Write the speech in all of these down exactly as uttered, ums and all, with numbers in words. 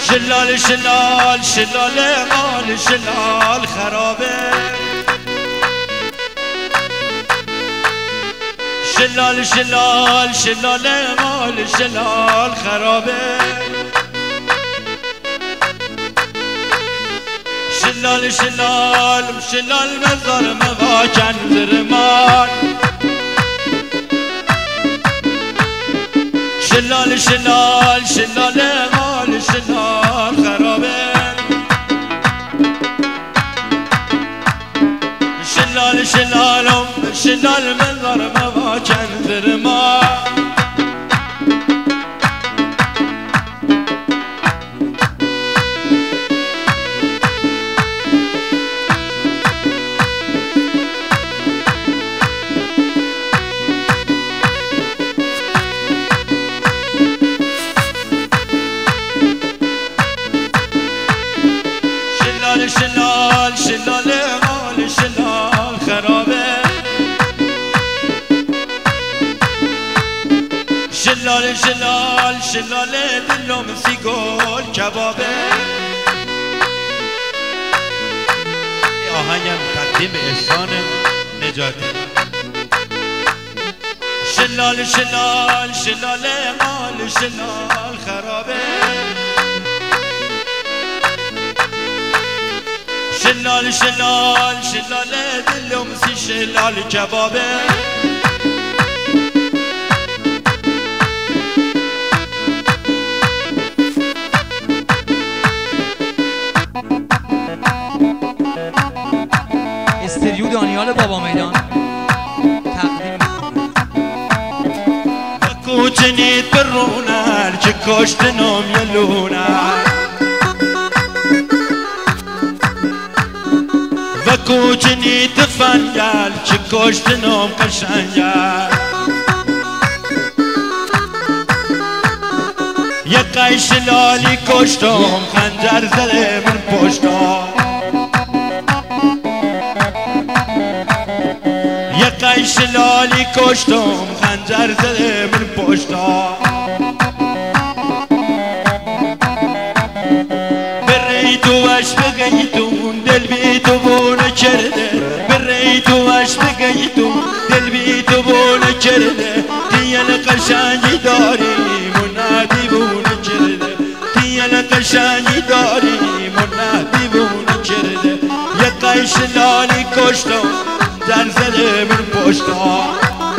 شلال شلال شلال مال شلال خرابه شلال شلال شلال مال شلال خرابه شلال شلال شلال مزار مواکن زرمان شلال شلال شلال مال شلال خرابه شلال شلال شلال مزار مواکن زرمان شلال شلال مال شلال خرابه شلال شلال شلال دلم سیگل کبابه آهنگم تقدیم احسان نجاتی. شلال شلال شلال مال شلال خرابه شلال شلال شلال دلم سی شلال کبابه استریو دانیال بابا میدان تقدیم و کوچنید برونر که کشت نام یلونر و کوچنید فنگل که کشت نام قشنگل یه قیش لالی کشتم خنجر زده من پشتم یه قیش لالی کشتم خنجر زده من پشتم بری تو وش بگیتون دل بی تو بونه کرده بری تو وش بگیتون دل بی تو بونه کرده دیل قشنگی داری منادی بونه کرده دیل قشنگی داری منادی بونه کرده یه قیش لالی کشتم در زده من پشتم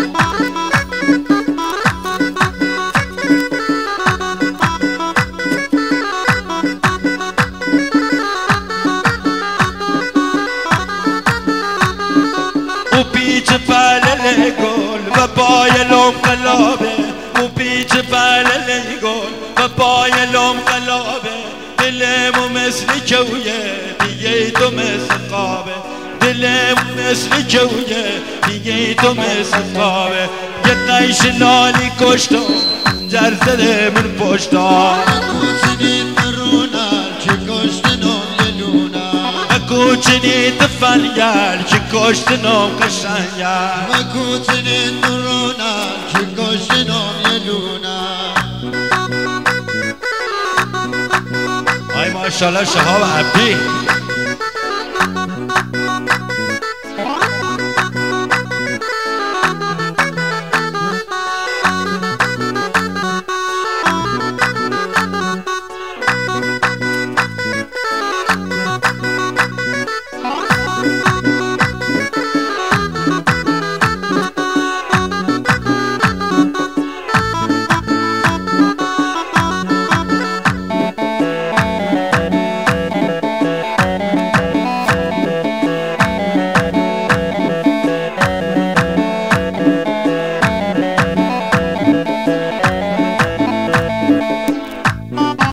او پیچ پلل گل و پای لام قلابه او پیچ پلل گل و پای لام قلابه دلمو مثل کویه دیگه تو مثل قابه دلم مثل جویه دیگه تو مثل قابه یه قیش لالی کشتم جر زده من پشتم کوچنید برونر که کشت نام یلونر کوچنید فنگل که کشت نام قشنگل و کوچنید برونر که کشت نام یلونر آی ماشاءالله شهاب عبدی